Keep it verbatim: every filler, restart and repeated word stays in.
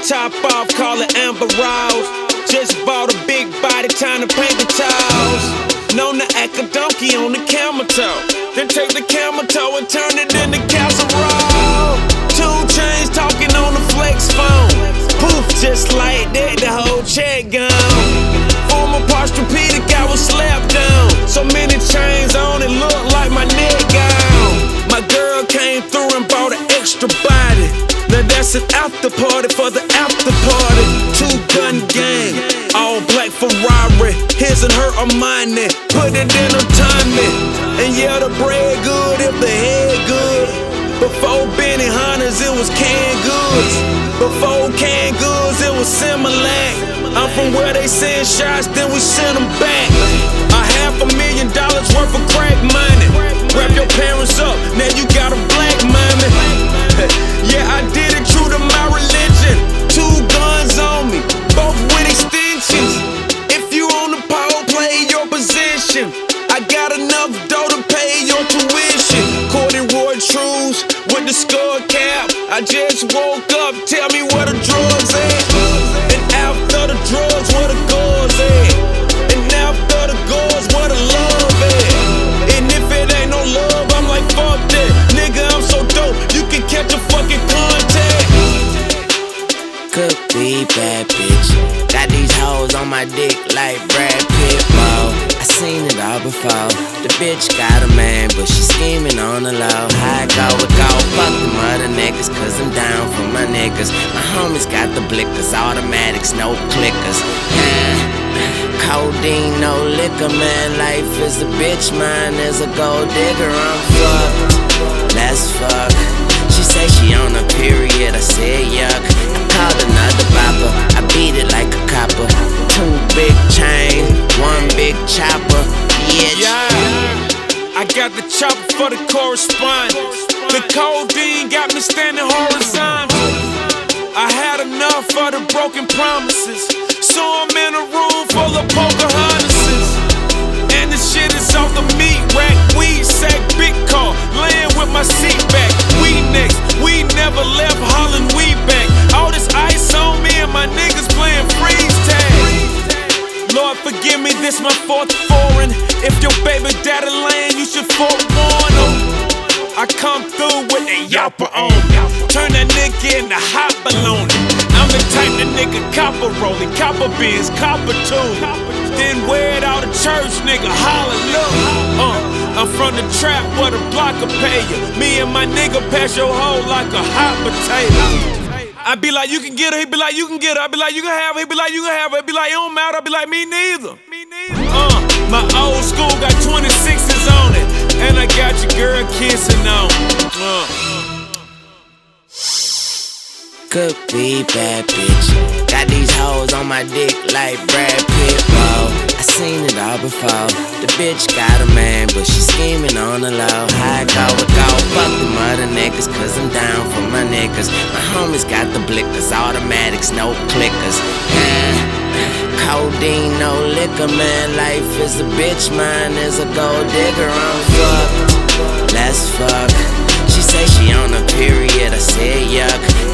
top off, call it Amber Rose. Just bought a big body, time to paint the toes. Known to act a donkey on the camel toe. Then take the camel toe and turn it into casserole. Two chains talking on the flex phone. Poof, just like that, the whole check gone. Former Posturepedic, I was slapped down. So many chains on it, look like my neck gone. My girl came through and bought an extra body. Now that's an after party for the after party. Two gun gang, all black Ferrari. His and her Armani, put it in her Tommy. And yeah, the bread good if the head good. Before Benny Hunters, it was canned goods. Before canned goods, it was Similac. I'm from where they send shots, then we send them back. A half a million dollars worth of crack money. Wrap your parents up, now you got a black mommy. Yeah, I did it true to my religion. Two guns on me, both with extensions. If you on the pole, play your position. I got enough dough to pay your tuition. Corduroy trues with the skull cap. I just woke up, tell me where the drugs at. And after the drugs, where the goals at. And after the goals, where the love at. And if it ain't no love, I'm like, fuck that. Nigga, I'm so dope, you can catch a fucking contact. Could be bad bitch. Got these hoes on my dick like Brad Pitt, whoa. I seen it all before. The bitch got a man, but she scheming on the low. How I go, it go, fuck them other niggas, cause I'm down for my niggas. My homies got the blickers, automatics, no clickers. Yeah. Codeine, no liquor, man. Life is a bitch, mine is a gold digger. I'm fucked, let's fuck. She say she on a period, I said yuck. I called another bopper, I beat it like a copper. Two big chains, one big chopper, bitch. Yeah, I got the chopper for the correspondence. The codeine got me standing horizontal. I had enough of the broken promises, so I'm in a room full of Pocahontases. And the shit is off the meat rack, weed sack, big car, laying with my seat back. We next, we never left Holland, we back. All this ice on me and my niggas playing freeze tag. Lord forgive me, this my fourth foreign. If your baby daddy laying, you should forewarn him. I come through with a yapper on me. Turn that nigga into hot baloney. I'm the type that nigga copper rolling, copper beans, copper too. Then wear it out of church, nigga, hallelujah. Uh, I'm from the trap where the block will pay you. Me and my nigga pass your hoe like a hot potato. I be like, you can get her, he be like, you can get her. I be like, you can have her, he be like, you can have her. He be like, it don't matter, I be like, me neither. Me neither. Uh, my old school got twenty-sixes on it, and I got your girl kissing on it. Uh. Could be bad bitch. Got these hoes on my dick like Brad Pitt, whoa. I seen it all before. The bitch got a man, but she scheming on the low. How I go, it go, fuck them other niggas, cause I'm down for my niggas. My homies got the blickers, automatics, no clickers. Yeah. Codeine, no liquor, man. Life is a bitch, mine is a gold digger. I'm fucked, let's fuck. She say she on a period, I said yuck.